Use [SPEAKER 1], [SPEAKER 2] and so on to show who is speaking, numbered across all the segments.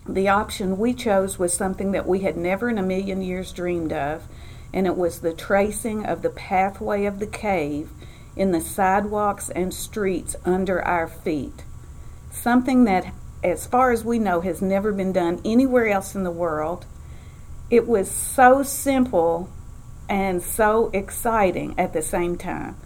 [SPEAKER 1] The option we chose was something that we had never in a million years dreamed of, and it was the tracing of the pathway of the cave in the sidewalks and streets under our feet. Something that, as far as we know, has never been done anywhere else in the world. It was so simple and so exciting at the same time.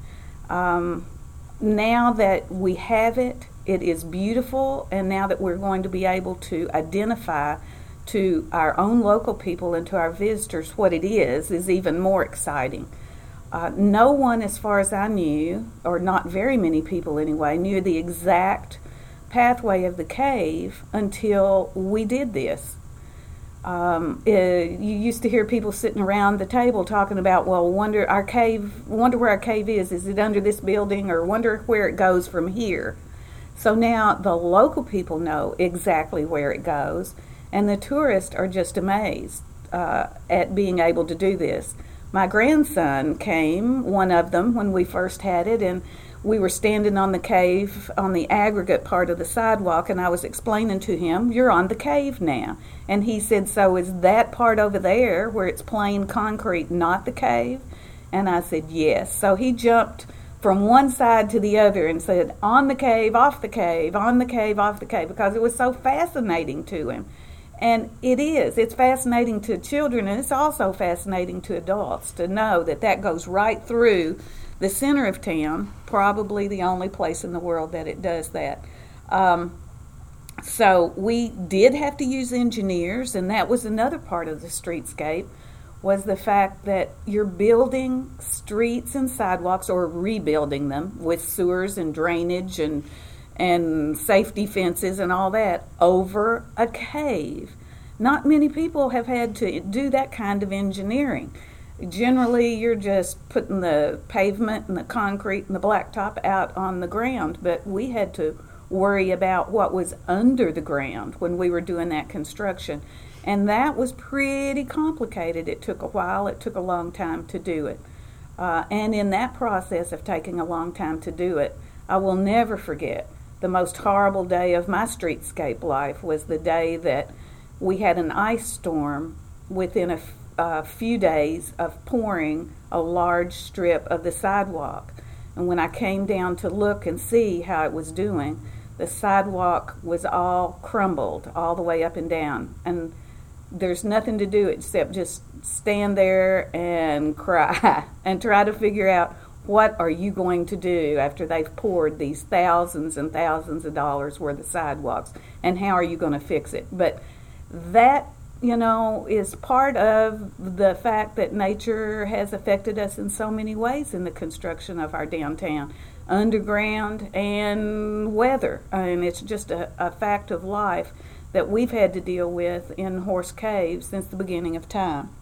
[SPEAKER 1] Now that we have it, it is beautiful, and now that we're going to be able to identify to our own local people and to our visitors what it is even more exciting. No one, as far as I knew, or not very many people anyway, knew the exact pathway of the cave until we did this. You used to hear people sitting around the table talking about, well, wonder where our cave is. Is it under this building, or wonder where it goes from here? So now the local people know exactly where it goes, and the tourists are just amazed at being able to do this. My grandson came, one of them, when we first had it, and we were standing on the cave on the aggregate part of the sidewalk, and I was explaining to him, you're on the cave now. And he said, so is that part over there where it's plain concrete not the cave? And I said, yes. So he jumped from one side to the other and said, on the cave, off the cave, on the cave, off the cave, because it was so fascinating to him. And it is. It's fascinating to children, and it's also fascinating to adults to know that that goes right through the center of town, probably the only place in the world that it does that. So we did have to use engineers, and that was another part of the streetscape, was the fact that you're building streets and sidewalks, or rebuilding them with sewers and drainage and safety fences and all that over a cave. Not many people have had to do that kind of engineering. Generally, you're just putting the pavement and the concrete and the blacktop out on the ground, but we had to worry about what was under the ground when we were doing that construction. And that was pretty complicated. It took a while. It took a long time to do it. And in that process of taking a long time to do it, I will never forget the most horrible day of my streetscape life was the day that we had an ice storm within a few days of pouring a large strip of the sidewalk. And when I came down to look and see how it was doing, the sidewalk was all crumbled all the way up and down. And there's nothing to do except just stand there and cry and try to figure out, what are you going to do after they've poured these thousands and thousands of dollars worth of sidewalks, and how are you going to fix it? But that, is part of the fact that nature has affected us in so many ways in the construction of our downtown, underground and weather. And it's just a fact of life that we've had to deal with in Horse Cave since the beginning of time.